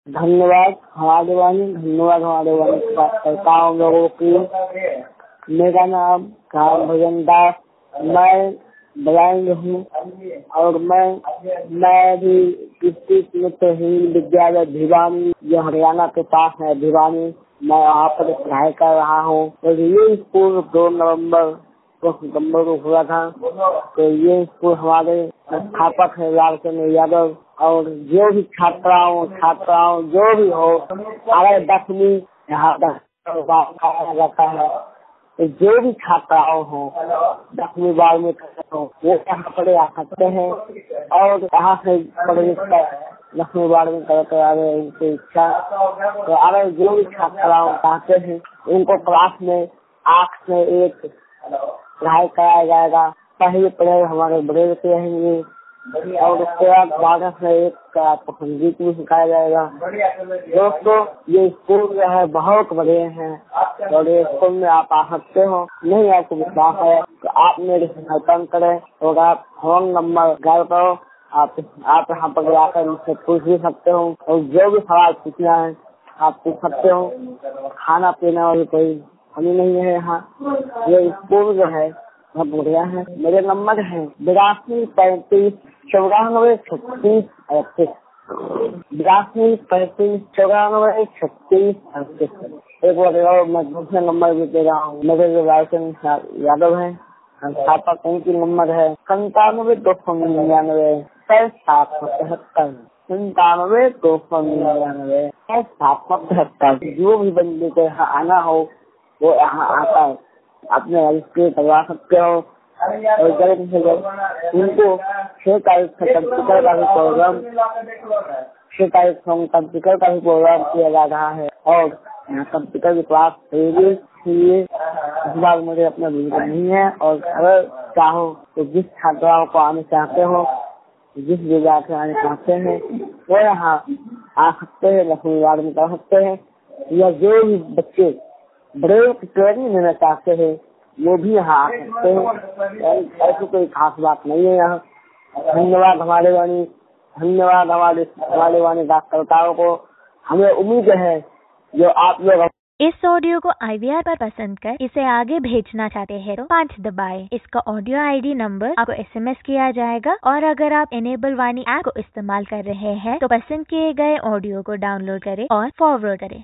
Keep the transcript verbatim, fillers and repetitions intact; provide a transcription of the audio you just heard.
धन्यवाद हमारे वाणी धन्यवाद हमारे वाणी कार्यकर्ताओं लोगों की। मेरा नाम राम भजन दास, मैं ब्लाइंड हूँ और मैं मैं भी डिस्ट्रिक्ट नेत्रहीन विद्यालय भिवानी जो हरियाणा के पास है भिवानी, मैं वहाँ पर पढ़ाई कर रहा हूँ। और ये स्कूल दो नवम्बर दो सितम्बर को हुआ था। तो ये स्कूल हमारे संस्थापक है लालचंद यादव, और जो भी छात्राओं छात्राओं जो भी हो अगर दसवीं यहाँ खाया जाता है, तो जो भी छात्राओं हो दसवीं बार में हो वो यहाँ पर आ सकते हैं और यहाँ से पढ़ लिख कर दसवीं बार में करते आ रहे उनकी इच्छा। तो अगर जो भी छात्राओं चाहते हैं उनको क्लास में आठ से एक पढ़ाई कराया जाएगा। पहले पढ़ाई हमारे बड़े बच्चे रहेंगे और उसके बाद बारह से एक का संगीत भी सिखाया जाएगा। दोस्तों ये स्कूल जो है बहुत बड़े हैं और ये स्कूल में आप आ सकते हो। नहीं आपको विश्वास है तो आप मेरे संपर्क करें और आप फोन नंबर डायल करो। आप आप यहाँ पर आकर मुझसे पूछ भी सकते हो और जो भी सवाल पूछना है आप पूछ सकते हो। खाना पीना वाली कोई कमी नहीं है यहाँ। ये स्कूल जो है बहुत बढ़िया है। मेरे नंबर है बिरासी पैंतीस चौरानवे छत्तीस अड़तीस बिरासी पैंतीस चौरानवे छत्तीस अड़तीस। एक बार मैं दूसरे नंबर भी दे रहा हूँ। मेरे जो लालचंद यादव है संस्थापक, उनकी नंबर है संतानवे दो सौ निन्यानवे सात सौ तिहत्तर संतानवे दो सौ निन्यानवे सात सौ तिहत्तर। जो भी बंदे को यहाँ आना हो वो यहाँ आकर अपने रजिस्ट्री करवा सकते हो। और जल्द से जल्द उनको छह तारीख से कंप्यूटर का भी प्रोग्राम छह तारीख से कंप्यूटर का भी प्रोग्राम किया जा रहा है और यहाँ कंप्यूटर की क्लास होगी। इसलिए इस बार मुझे अपना बिल्कुल नहीं है। और अगर चाहो तो जिस छात्राओं को आने चाहते हो, जिस विभाग से आने चाहते हैं वो यहाँ आ सकते हैं, लक्ष्मी वार्ड में कर सकते हैं। या जो भी बच्चे बड़े ट्रेनिंग लेना चाहते हैं वो भी यहाँ आ सकते हैं। ऐसी कोई खास बात नहीं है यहाँ। धन्यवाद हमारे वाणी धन्यवाद हमारे हमारे वाणी कार्यकर्ताओं को। हमें उम्मीद है जो आप लोग इस ऑडियो को आई वी आर पर पसंद कर इसे आगे भेजना चाहते हैं तो पाँच दबाएं। इसका ऑडियो आई डी नंबर आपको एस एम एस किया जाएगा। और अगर आप एनेबल वाणी ऐप को इस्तेमाल कर रहे हैं तो पसंद किए गए ऑडियो को डाउनलोड करें और फॉरवर्ड करें।